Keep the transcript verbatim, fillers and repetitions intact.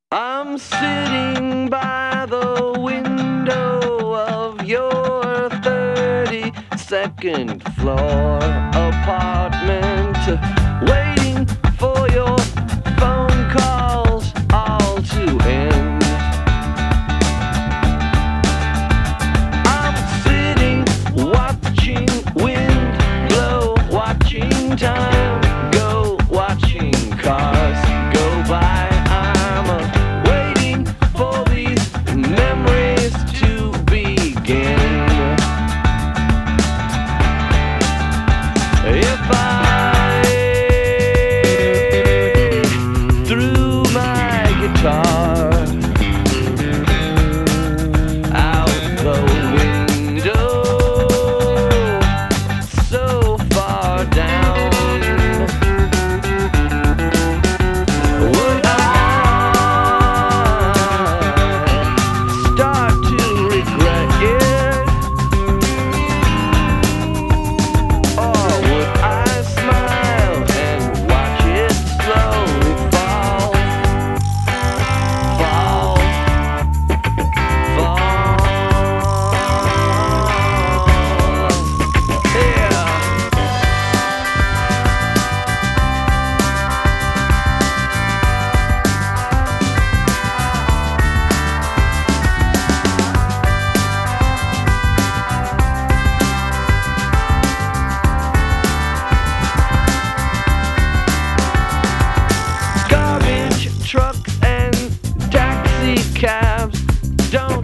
I'm sitting by the window of your thirty-second floor apartment, waiting for your phone calls all to end. I'm sitting watching wind blow, watching time go, watching cars go by. I'm uh, waiting for these memories to begin. If I threw my guitar out the window so far down, would I start to regret it? Or would I smile and watch it slowly fall, fall, fall? Yeah. Garbage trucks and taxi cabs don't